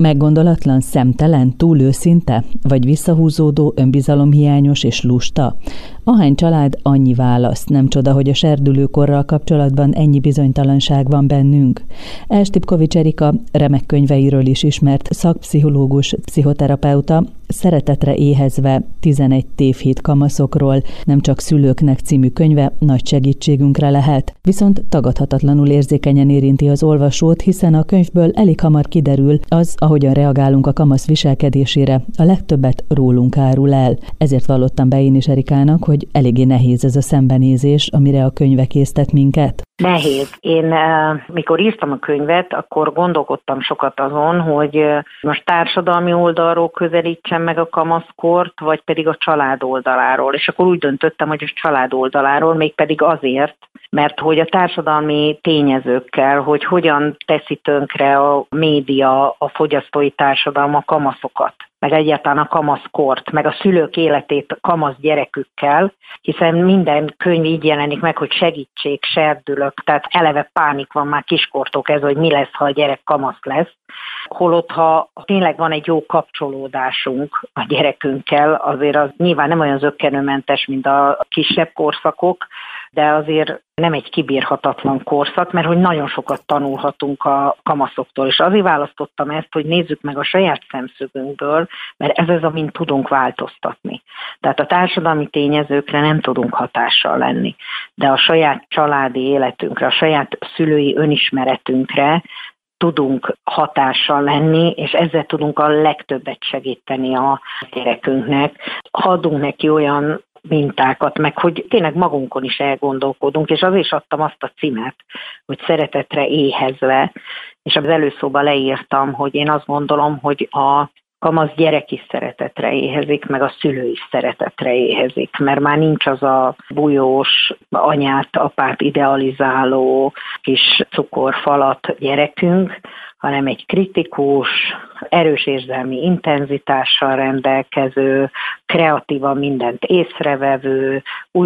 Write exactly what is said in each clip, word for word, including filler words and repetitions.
Meggondolatlan, szemtelen, túl őszinte, vagy visszahúzódó, önbizalomhiányos és lusta? Ahány család, annyi válasz. Nem csoda, hogy a serdülőkorral kapcsolatban ennyi bizonytalanság van bennünk. Elstipkovics Erika remek könyveiről is ismert szakpszichológus, pszichoterapeuta, Szeretetre éhezve tizenegy tévhit kamaszokról, nem csak szülőknek című könyve nagy segítségünkre lehet. Viszont tagadhatatlanul érzékenyen érinti az olvasót, hiszen a könyvből elég hamar kiderül az, ahogyan reagálunk a kamasz viselkedésére, a legtöbbet rólunk árul el. Ezért vallottam be én is Erikának, hogy eléggé nehéz ez a szembenézés, amire a könyve késztet minket. Nehéz. Én mikor írtam a könyvet, akkor gondolkodtam sokat azon, hogy most társadalmi oldalról közelítsem meg a kamaszkort, vagy pedig a család oldaláról. És akkor úgy döntöttem, hogy a család oldaláról, mégpedig azért, mert hogy a társadalmi tényezőkkel, hogy hogyan teszi tönkre a média, a fogyasztói társadalom a kamaszokat, meg egyáltalán a kamaszkort, meg a szülők életét kamasz gyerekükkel, hiszen minden könyv így jelenik meg, hogy segítség, serdülök, tehát eleve pánik van már kiskortól kezdve, hogy mi lesz, ha a gyerek kamasz lesz. Holott, ha tényleg van egy jó kapcsolódásunk a gyerekünkkel, azért az nyilván nem olyan zökkenőmentes, mint a kisebb korszakok, de azért nem egy kibírhatatlan korszak, mert hogy nagyon sokat tanulhatunk a kamaszoktól, és azért választottam ezt, hogy nézzük meg a saját szemszögünkből, mert ez az, amin tudunk változtatni. Tehát a társadalmi tényezőkre nem tudunk hatással lenni, de a saját családi életünkre, a saját szülői önismeretünkre tudunk hatással lenni, és ezzel tudunk a legtöbbet segíteni a gyerekünknek. Adunk neki olyan mintákat, meg hogy tényleg magunkon is elgondolkodunk, és azért is adtam azt a címet, hogy Szeretetre éhezve, és az előszóban leírtam, hogy én azt gondolom, hogy a kamasz gyerek is szeretetre éhezik, meg a szülő is szeretetre éhezik, mert már nincs az a bujós, anyát, apát idealizáló kis cukorfalat gyerekünk, hanem egy kritikus, erős érzelmi intenzitással rendelkező, kreatívan mindent észrevevő,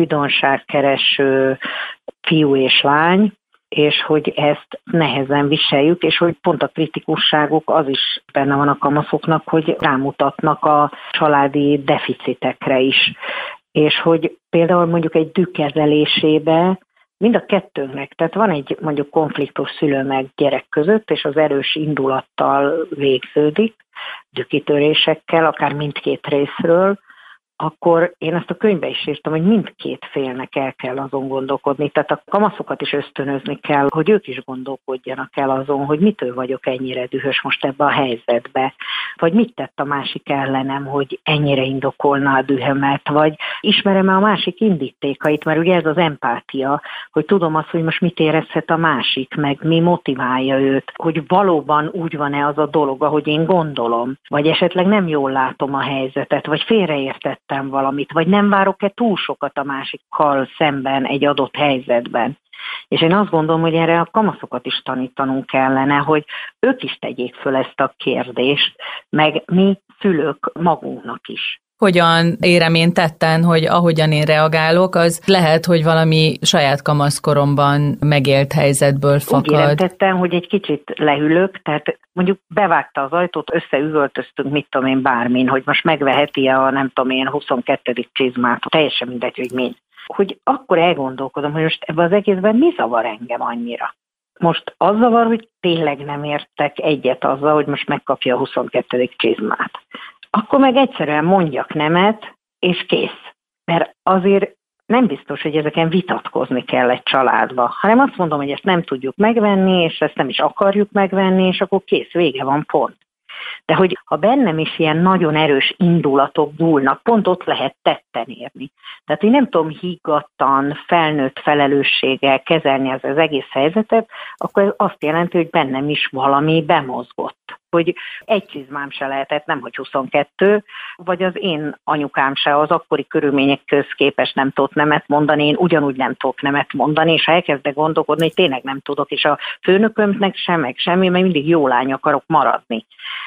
újdonságkereső fiú és lány, és hogy ezt nehezen viseljük, és hogy pont a kritikusságuk az is benne van a kamaszoknak, hogy rámutatnak a családi deficitekre is. És hogy például mondjuk egy düh kezelésébe mind a kettőnknek, tehát van egy mondjuk konfliktus szülő meg gyerek között, és az erős indulattal végződik, dühkitörésekkel, akár mindkét részről, akkor én ezt a könyvbe is írtam, hogy mindkét félnek el kell azon gondolkodni. Tehát a kamaszokat is ösztönözni kell, hogy ők is gondolkodjanak el azon, hogy mitől vagyok ennyire dühös most ebbe a helyzetbe, vagy mit tett a másik ellenem, hogy ennyire indokolná a dühömet, vagy ismerem-e a másik indítékait, mert ugye ez az empátia, hogy tudom azt, hogy most mit érezhet a másik, meg mi motiválja őt, hogy valóban úgy van-e az a dolog, ahogy én gondolom, vagy esetleg nem jól látom a helyzetet, vagy félreértett valamit, vagy nem várok-e túl sokat a másikkal szemben egy adott helyzetben. És én azt gondolom, hogy erre a kamaszokat is tanítanunk kellene, hogy ők is tegyék föl ezt a kérdést, meg mi szülők magunknak is. Hogyan érem én tetten, hogy ahogyan én reagálok, az lehet, hogy valami saját kamaszkoromban megélt helyzetből fakad. Úgy érem tetten, hogy egy kicsit leülök, tehát mondjuk bevágta az ajtót, összeüvöltöztünk, mit tudom én, bármin, hogy most megveheti-e a nem tudom én huszonkettedik csizmát, teljesen mindegy, hogy mi. Hogy akkor elgondolkodom, hogy most ebben az egészben mi zavar engem annyira. Most az zavar, hogy tényleg nem értek egyet azzal, hogy most megkapja a huszonkettedik csizmát. Akkor meg egyszerűen mondjak nemet, és kész. Mert azért nem biztos, hogy ezeken vitatkozni kell egy családba, hanem azt mondom, hogy ezt nem tudjuk megvenni, és ezt nem is akarjuk megvenni, és akkor kész, vége van, pont. De hogy ha bennem is ilyen nagyon erős indulatok dúlnak, pont ott lehet tetten érni. Tehát én nem tudom higgadtan, felnőtt felelősséggel kezelni az, az egész helyzetet, akkor ez azt jelenti, hogy bennem is valami bemozgott. Hogy egy csizmám se lehetett, nemhogy huszonkettő, vagy az én anyukám se az akkori körülmények köz képest nem tudott nemet mondani, én ugyanúgy nem tudok nemet mondani, és ha elkezdek gondolkodni, hogy tényleg nem tudok, és a főnökömnek sem, meg semmi, mert mindig jó lány akarok maradni.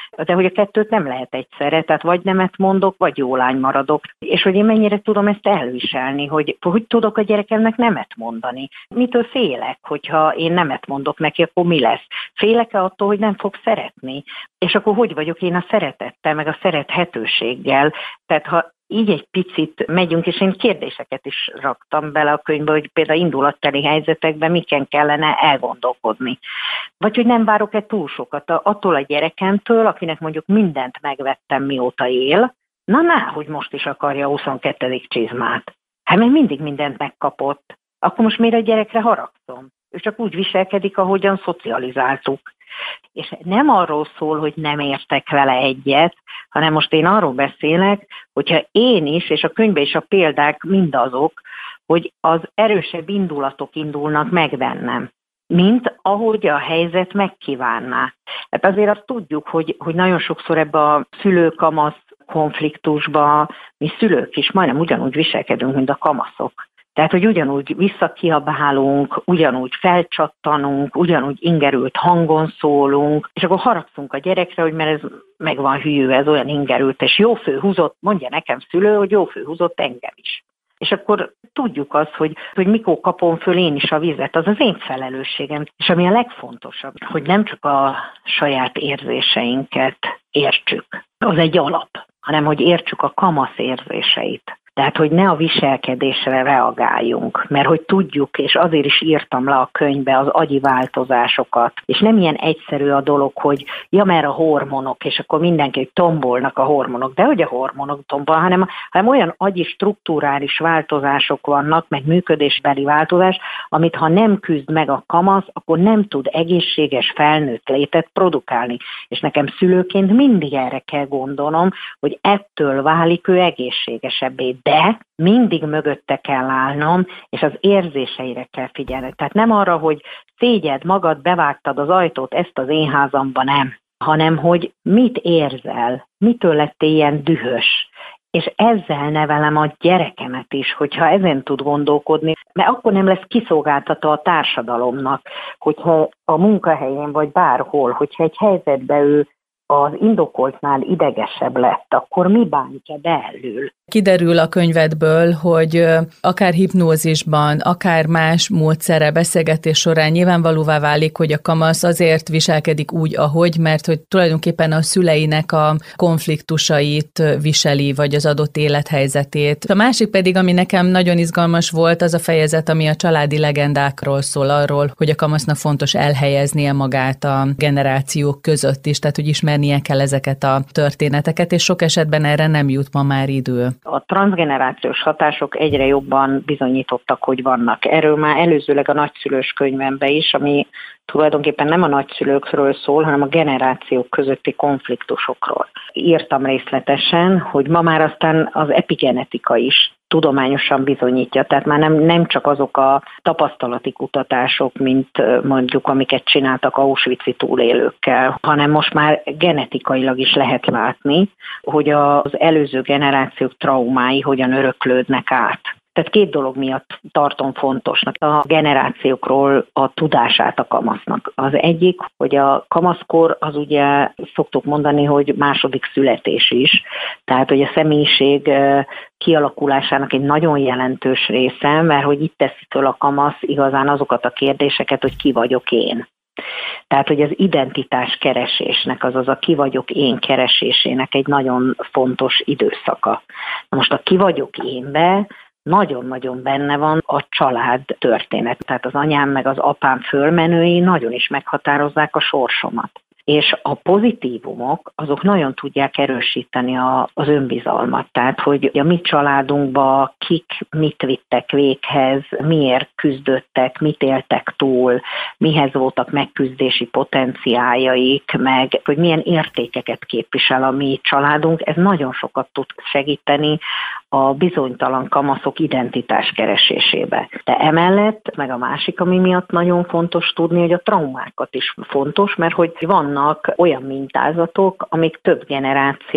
de hogy a kettőt nem lehet egyszerre, tehát vagy nemet mondok, vagy jó lány maradok. És hogy én mennyire tudom ezt elviselni, hogy hogy tudok a gyerekemnek nemet mondani. Mitől félek, hogyha én nemet mondok neki, akkor mi lesz? Félek-e attól, hogy nem fog szeretni? És akkor hogy vagyok én a szeretettel, meg a szerethetőséggel? Tehát ha így egy picit megyünk, és én kérdéseket is raktam bele a könyvbe, hogy például indulatteli helyzetekben miken kellene elgondolkodni. Vagy hogy nem várok-e túl sokat attól a gyerekemtől, akinek mondjuk mindent megvettem, mióta él, na ná, hogy most is akarja a huszonkettedik csizmát. Hát még mindig mindent megkapott. Akkor most miért a gyerekre haragszom? Ő csak úgy viselkedik, ahogyan szocializáltuk. És nem arról szól, hogy nem értek vele egyet, hanem most én arról beszélek, hogyha én is, és a könyvben is a példák mindazok, hogy az erősebb indulatok indulnak meg bennem, mint ahogy a helyzet megkívánná. Hát azért azt tudjuk, hogy, hogy nagyon sokszor ebbe a szülő-kamasz konfliktusba mi szülők is majdnem ugyanúgy viselkedünk, mint a kamaszok. Tehát, hogy ugyanúgy visszakiabálunk, ugyanúgy felcsattanunk, ugyanúgy ingerült hangon szólunk, és akkor haragszunk a gyerekre, hogy mert ez meg van hülyű, ez olyan ingerült, és jó fő húzott, mondja nekem szülő, hogy jó fő húzott engem is. És akkor tudjuk azt, hogy, hogy mikor kapom föl én is a vizet, az az én felelősségem. És ami a legfontosabb, hogy nem csak a saját érzéseinket értsük, az egy alap, hanem hogy értsük a kamasz érzéseit. Tehát, hogy ne a viselkedésre reagáljunk, mert hogy tudjuk, és azért is írtam le a könyvbe az agyi változásokat, és nem ilyen egyszerű a dolog, hogy ja, mert a hormonok, és akkor mindenki tombolnak a hormonok, de hogy a hormonok tombol, hanem, hanem olyan agyi strukturális változások vannak, meg működésbeli változás, amit ha nem küzd meg a kamasz, akkor nem tud egészséges felnőtt létet produkálni. És nekem szülőként mindig erre kell gondolnom, hogy ettől válik ő egészségesebbé. De mindig mögötte kell állnom, és az érzéseire kell figyelni. Tehát nem arra, hogy szégyed magad, bevágtad az ajtót, ezt az én házamban nem, hanem hogy mit érzel, mitől lettél ilyen dühös. És ezzel nevelem a gyerekemet is, hogyha ezen tud gondolkodni, mert akkor nem lesz kiszolgáltató a társadalomnak, hogyha a munkahelyén vagy bárhol, hogyha egy helyzetben ő az indokoltnál idegesebb lett, akkor mi bántja belül? Kiderül a könyvedből, hogy akár hipnózisban, akár más módszerrel beszélgetés során nyilvánvalóvá válik, hogy a kamasz azért viselkedik úgy, ahogy, mert hogy tulajdonképpen a szüleinek a konfliktusait viseli, vagy az adott élethelyzetét. A másik pedig, ami nekem nagyon izgalmas volt, az a fejezet, ami a családi legendákról szól, arról, hogy a kamasznak fontos elhelyeznie magát a generációk között is, tehát hogy ismernie kell ezeket a történeteket, és sok esetben erre nem jut ma már idő. A transzgenerációs hatások egyre jobban bizonyítottak, hogy vannak. Erről már előzőleg a nagyszülős könyvemben is, ami tulajdonképpen nem a nagyszülőkről szól, hanem a generációk közötti konfliktusokról. Írtam részletesen, hogy ma már aztán az epigenetika is tudományosan bizonyítja, tehát már nem, nem csak azok a tapasztalati kutatások, mint mondjuk amiket csináltak auschwitzi túlélőkkel, hanem most már genetikailag is lehet látni, hogy az előző generációk traumái hogyan öröklődnek át. Tehát két dolog miatt tartom fontosnak a generációkról a tudását a kamasznak. Az egyik, hogy a kamaszkor az ugye szoktuk mondani, hogy második születés is, tehát hogy a személyiség kialakulásának egy nagyon jelentős része, mert hogy itt teszi föl a kamasz igazán azokat a kérdéseket, hogy ki vagyok én. Tehát, hogy az identitás keresésnek, azaz a ki vagyok én keresésének egy nagyon fontos időszaka. Na most a ki vagyok énbe nagyon-nagyon benne van a család történet. Tehát az anyám meg az apám fölmenői nagyon is meghatározzák a sorsomat. És a pozitívumok, azok nagyon tudják erősíteni a, az önbizalmat. Tehát, hogy a mi családunkban kik mit vittek véghez, miért küzdöttek, mit éltek túl, mihez voltak megküzdési potenciáljaik, meg hogy milyen értékeket képvisel a mi családunk, ez nagyon sokat tud segíteni a bizonytalan kamaszok identitás keresésébe. De emellett, meg a másik, ami miatt nagyon fontos tudni, hogy a traumákat is fontos, mert hogy vannak olyan mintázatok, amik több generáción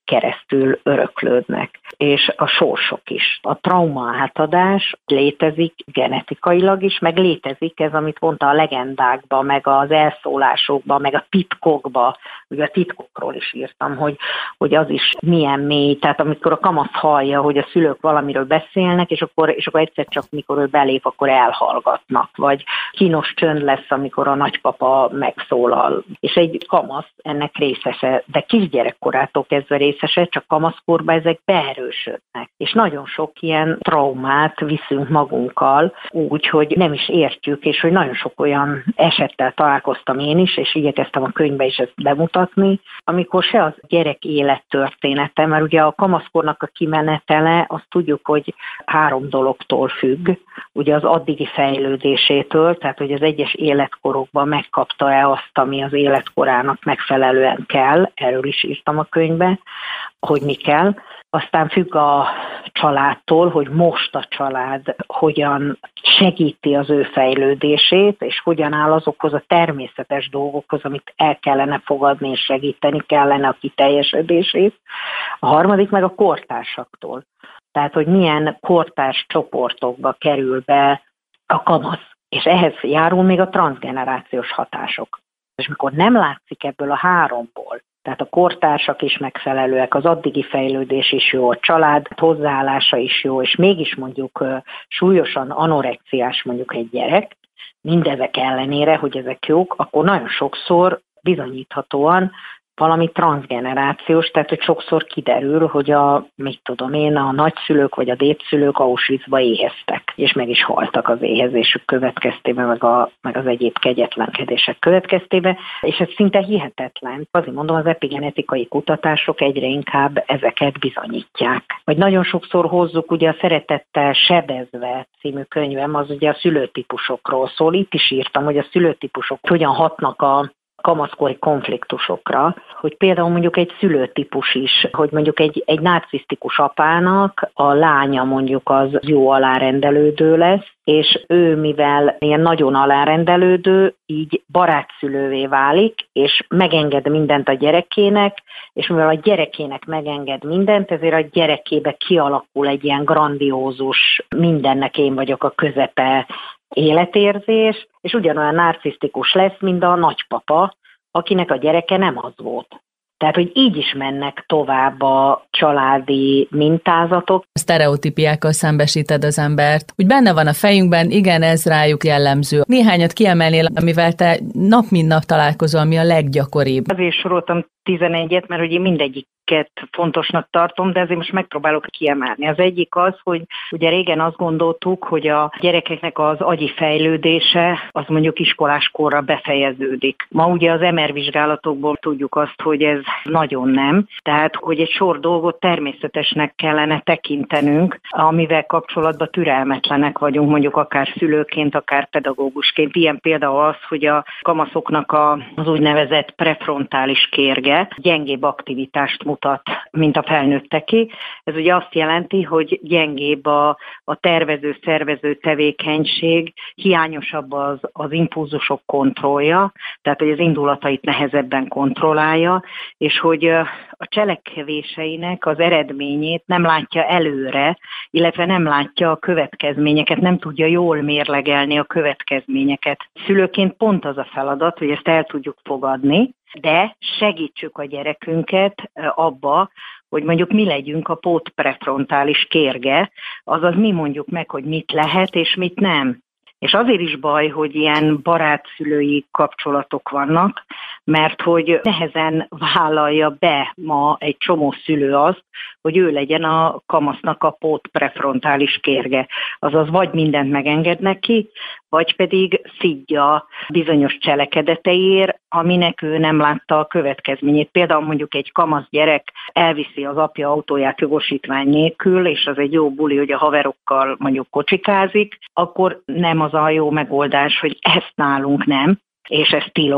keresztül öröklődnek, és a sorsok is. A trauma átadás létezik genetikailag is, meg létezik ez, amit mondta a legendákban, meg az elszólásokban, meg a titkokban, ugye a titkokról is írtam, hogy, hogy az is milyen mély, tehát amikor a kamasz hallja, hogy a szülők valamiről beszélnek, és akkor, és akkor egyszer csak mikor ő belép, akkor elhallgatnak, vagy kínos csönd lesz, amikor a nagypapa megszólal. És egy kamasz ennek részese, de kisgyerekkorától kezdve részese, csak kamaszkorban ezek beerősödnek. És nagyon sok ilyen traumát viszünk magunkkal úgy, hogy nem is értjük, és hogy nagyon sok olyan esettel találkoztam én is, és igyekeztem a könyvbe is ezt bemutatni, amikor se az gyerek élettörténete, mert ugye a kamaszkornak a kimenetele, azt tudjuk, hogy három dologtól függ, ugye az addigi fejlődésétől, tehát hogy az egyes életkorokban megkapta-e azt, ami az életkorának megfelelően kell, erről is írtam a könyvbe, hogy mi kell. Aztán függ a családtól, hogy most a család hogyan segíti az ő fejlődését, és hogyan áll azokhoz a természetes dolgokhoz, amit el kellene fogadni, és segíteni kellene a kiteljesedését. A harmadik meg a kortársaktól. Tehát, hogy milyen kortárs csoportokba kerül be a kamasz. És ehhez járul még a transzgenerációs hatások. És mikor nem látszik ebből a háromból, tehát a kortársak is megfelelőek, az addigi fejlődés is jó, a család hozzáállása is jó, és mégis mondjuk súlyosan anorexiás mondjuk egy gyerek, mindezek ellenére, hogy ezek jók, akkor nagyon sokszor bizonyíthatóan valami transzgenerációs, tehát hogy sokszor kiderül, hogy a, mit tudom én, a nagyszülők vagy a dédszülők Auschwitzba éheztek, és meg is haltak az éhezésük következtében, meg, a, meg az egyéb kegyetlenkedések következtében, és ez szinte hihetetlen. Azért mondom, az epigenetikai kutatások egyre inkább ezeket bizonyítják. Vagy nagyon sokszor hozzuk, ugye a Szeretettel sebezve című könyvem, az ugye a szülőtípusokról szól. Itt is írtam, hogy a szülőtípusok hogyan hatnak a kamaszkori konfliktusokra, hogy például mondjuk egy szülőtípus is, hogy mondjuk egy, egy narcisztikus apának a lánya mondjuk az jó alárendelődő lesz, és ő mivel ilyen nagyon alárendelődő, így barátszülővé válik, és megenged mindent a gyerekének, és mivel a gyerekének megenged mindent, ezért a gyerekébe kialakul egy ilyen grandiózus, mindennek én vagyok a közepe életérzés, és ugyanolyan narcisztikus lesz, mint a nagypapa, akinek a gyereke nem az volt. Tehát, hogy így is mennek tovább a családi mintázatok. A sztereotípiákkal szembesíted az embert. Úgy benne van a fejünkben, igen, ez rájuk jellemző. Néhányat kiemelnél, amivel te nap mint nap találkozol, ami a leggyakoribb. Azért soroltam tizenegyet, mert ugye mindegyiket fontosnak tartom, de azért most megpróbálok kiemelni. Az egyik az, hogy ugye régen azt gondoltuk, hogy a gyerekeknek az agyi fejlődése az mondjuk iskoláskorra befejeződik. Ma ugye az em er vizsgálatokból tudjuk azt, hogy ez nagyon nem. Tehát, hogy egy sor dolgot természetesnek kellene tekintenünk, amivel kapcsolatban türelmetlenek vagyunk, mondjuk akár szülőként, akár pedagógusként. Ilyen például az, hogy a kamaszoknak az úgynevezett prefrontális kérge gyengébb aktivitást mutat, mint a felnőtteké. Ez ugye azt jelenti, hogy gyengébb a, a tervező-szervező tevékenység, hiányosabb az, az impulzusok kontrollja, tehát hogy az indulatait nehezebben kontrollálja, és hogy a cselekvéseinek az eredményét nem látja előre, illetve nem látja a következményeket, nem tudja jól mérlegelni a következményeket. Szülőként pont az a feladat, hogy ezt el tudjuk fogadni, de segítsük a gyerekünket abba, hogy mondjuk mi legyünk a pótprefrontális kérge, azaz mi mondjuk meg, hogy mit lehet és mit nem. És azért is baj, hogy ilyen barátszülői kapcsolatok vannak, mert hogy nehezen vállalja be ma egy csomó szülő azt, hogy ő legyen a kamasznak a pótprefrontális kérge. Azaz vagy mindent megenged neki, vagy pedig szidja bizonyos cselekedeteiért, aminek ő nem látta a következményét. Például mondjuk egy kamasz gyerek elviszi az apja autóját jogosítvány nélkül, és az egy jó buli, hogy a haverokkal mondjuk kocsikázik, akkor nem az a jó megoldás, hogy ezt nálunk nem, és ez tilos,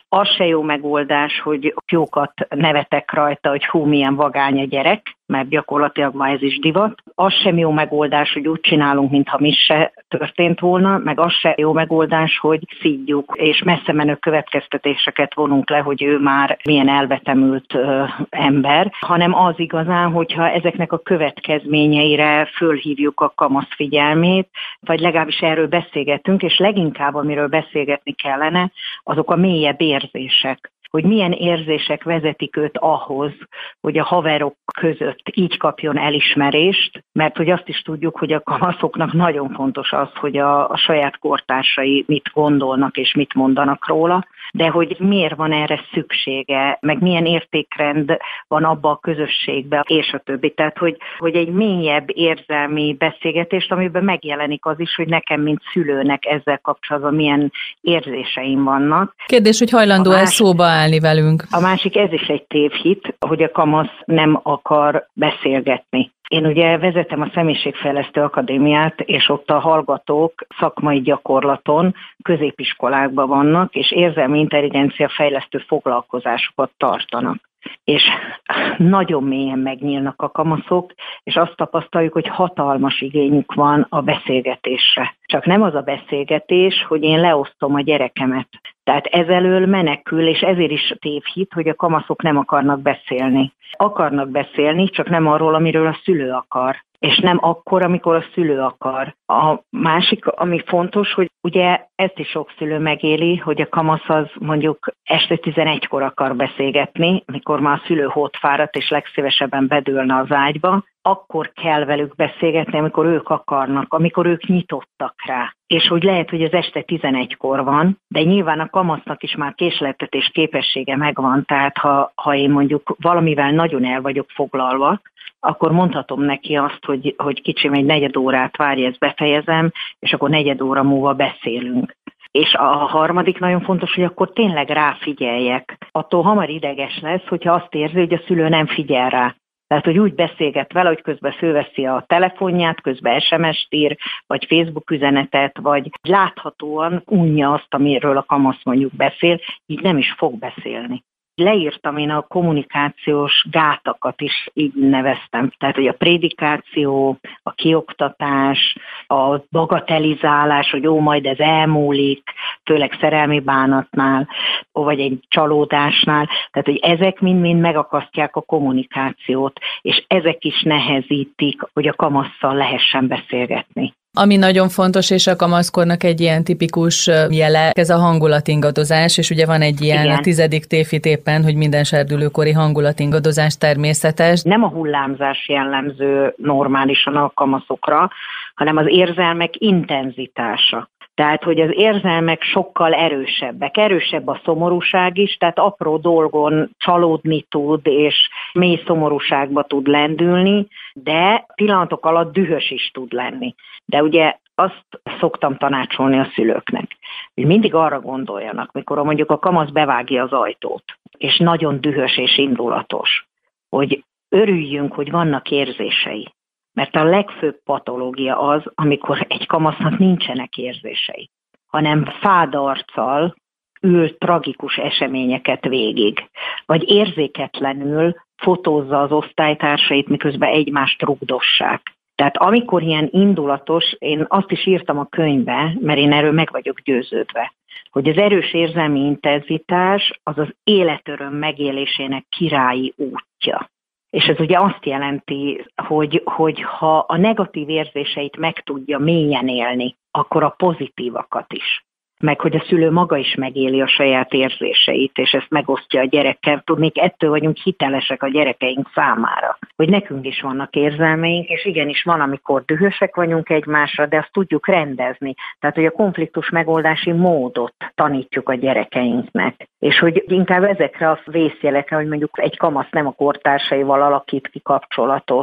Az se jó megoldás, hogy jókat nevetek rajta, hogy hú, milyen vagány a gyerek, mert gyakorlatilag ma ez is divat. Az sem jó megoldás, hogy úgy csinálunk, mintha mi se történt volna, meg az se jó megoldás, hogy szídjuk, és messze menő következtetéseket vonunk le, hogy ő már milyen elvetemült ö, ember, hanem az igazán, hogyha ezeknek a következményeire fölhívjuk a kamasz figyelmét, vagy legalábbis erről beszélgetünk, és leginkább, amiről beszélgetni kellene, azok a mélyebb érzések. Hogy milyen érzések vezetik őt ahhoz, hogy a haverok között így kapjon elismerést, mert hogy azt is tudjuk, hogy a kamaszoknak nagyon fontos az, hogy a, a saját kortársai mit gondolnak és mit mondanak róla, de hogy miért van erre szüksége, meg milyen értékrend van abba a közösségben, és a többi. Tehát, hogy, hogy egy mélyebb érzelmi beszélgetést, amiben megjelenik az is, hogy nekem, mint szülőnek ezzel kapcsolatban milyen érzéseim vannak. Kérdés, hogy hajlandó el szóba állni velünk. A másik, ez is egy tévhit, hogy a kamasz nem akar beszélgetni. Én ugye vezetem a Személyiségfejlesztő Akadémiát, és ott a hallgatók szakmai gyakorlaton középiskolákban vannak, és érzelmi intelligencia fejlesztő foglalkozásokat tartanak. És nagyon mélyen megnyílnak a kamaszok, és azt tapasztaljuk, hogy hatalmas igényük van a beszélgetésre. Csak nem az a beszélgetés, hogy én leosztom a gyerekemet. Tehát ezelől menekül, és ezért is tévhit, hogy a kamaszok nem akarnak beszélni. Akarnak beszélni, csak nem arról, amiről a szülő akar. És nem akkor, amikor a szülő akar. A másik, ami fontos, hogy ugye ezt is sok szülő megéli, hogy a kamasz az mondjuk este tizenegykor akar beszélgetni, mikor már a szülő hótfáradt és legszívesebben bedőlne az ágyba, akkor kell velük beszélgetni, amikor ők akarnak, amikor ők nyitottak rá. És hogy lehet, hogy az este tizenegykor van, de nyilván a kamasznak is már késleltetés képessége megvan, tehát ha, ha én mondjuk valamivel nagyon el vagyok foglalva, akkor mondhatom neki azt, hogy, hogy kicsim, egy negyed órát várj, ezt befejezem, és akkor negyed óra múlva beszélünk. És a harmadik nagyon fontos, hogy akkor tényleg ráfigyeljek. Attól hamar ideges lesz, hogyha azt érzi, hogy a szülő nem figyel rá. Tehát, hogy úgy beszélget vele, hogy közben fölveszi a telefonját, közben es em es-t ír, vagy Facebook üzenetet, vagy láthatóan unja azt, amiről a kamasz mondjuk beszél, így nem is fog beszélni. Leírtam én a kommunikációs gátakat is, így neveztem. Tehát, hogy a prédikáció, a kioktatás, a bagatelizálás, hogy ó, majd ez elmúlik, főleg szerelmi bánatnál, vagy egy csalódásnál. Tehát, hogy ezek mind-mind megakasztják a kommunikációt, és ezek is nehezítik, hogy a kamasszal lehessen beszélgetni. Ami nagyon fontos, és a kamaszkornak egy ilyen tipikus jele, ez a hangulatingadozás, és ugye van egy ilyen Igen. a tizedik tévhit éppen, hogy minden serdülőkori hangulatingadozás természetes. Nem a hullámzás jellemző normálisan a kamaszokra, hanem az érzelmek intenzitása. Tehát, hogy az érzelmek sokkal erősebbek. Erősebb a szomorúság is, tehát apró dolgon csalódni tud, és mély szomorúságba tud lendülni, de pillanatok alatt dühös is tud lenni. De ugye azt szoktam tanácsolni a szülőknek, hogy mindig arra gondoljanak, mikor mondjuk a kamasz bevágja az ajtót, és nagyon dühös és indulatos, hogy örüljünk, hogy vannak érzései. Mert a legfőbb patológia az, amikor egy kamasznak nincsenek érzései, hanem fád arccal ül tragikus eseményeket végig, vagy érzéketlenül fotózza az osztálytársait, miközben egymást rugdossák. Tehát amikor ilyen indulatos, én azt is írtam a könyvbe, mert én erről meg vagyok győződve, hogy az erős érzelmi intenzitás az az életöröm megélésének királyi útja. És ez ugye azt jelenti, hogy, hogy ha a negatív érzéseit meg tudja mélyen élni, akkor a pozitívakat is. Meg hogy a szülő maga is megéli a saját érzéseit, és ezt megosztja a gyerekkel. Tudnék, ettől vagyunk hitelesek a gyerekeink számára, hogy nekünk is vannak érzelmeink, és igenis van, amikor dühösek vagyunk egymásra, de azt tudjuk rendezni. Tehát, hogy a konfliktus megoldási módot tanítjuk a gyerekeinknek. És hogy inkább ezekre a vészjelekre, hogy mondjuk egy kamasz nem a kortársaival alakít ki kapcsolatot,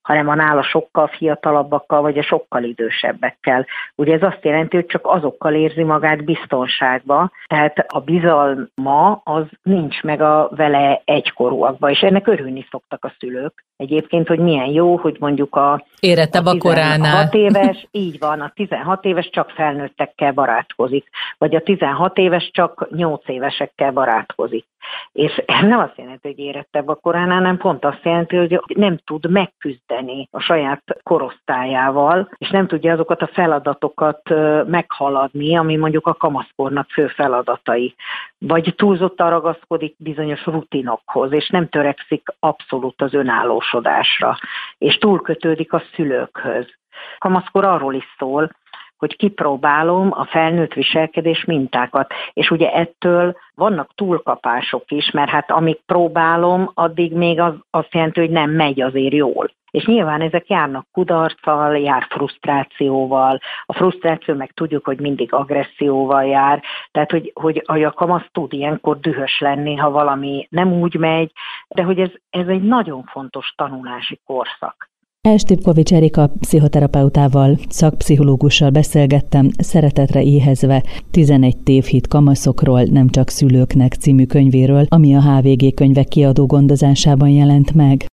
hanem a nála sokkal fiatalabbakkal, vagy a sokkal idősebbekkel. Ugye ez azt jelenti, hogy csak azokkal érzi magát biztonságba, tehát a bizalma az nincs meg a vele egykorúakban, és ennek örülni szoktak a szülők. Egyébként, hogy milyen jó, hogy mondjuk a, érettebb a koránál. tizenhat éves, így van, a tizenhat éves csak felnőttekkel barátkozik, vagy a tizenhat éves csak nyolc évesekkel barátkozik. És ez nem azt jelenti, hogy érettebb a koránál, hanem pont azt jelenti, hogy nem tud megküzdeni a saját korosztályával, és nem tudja azokat a feladatokat meghaladni, ami mondjuk a kamaszkornak fő feladatai. Vagy túlzottan ragaszkodik bizonyos rutinokhoz, és nem törekszik abszolút az önállósodásra, és túlkötődik a szülőkhöz. Kamaszkor arról is szól, hogy kipróbálom a felnőtt viselkedés mintákat, és ugye ettől vannak túlkapások is, mert hát amíg próbálom, addig még az azt jelenti, hogy nem megy azért jól. És nyilván ezek járnak kudarccal, jár frusztrációval, a frusztráció meg tudjuk, hogy mindig agresszióval jár, tehát hogy, hogy a kamasz tud ilyenkor dühös lenni, ha valami nem úgy megy, de hogy ez, ez egy nagyon fontos tanulási korszak. Elstipkovics Erika pszichoterapeutával, szakpszichológussal beszélgettem, Szeretetre éhezve, tizenegy tévhit kamaszokról, nem csak szülőknek című könyvéről, ami a há vé gé Könyvek kiadó gondozásában jelent meg.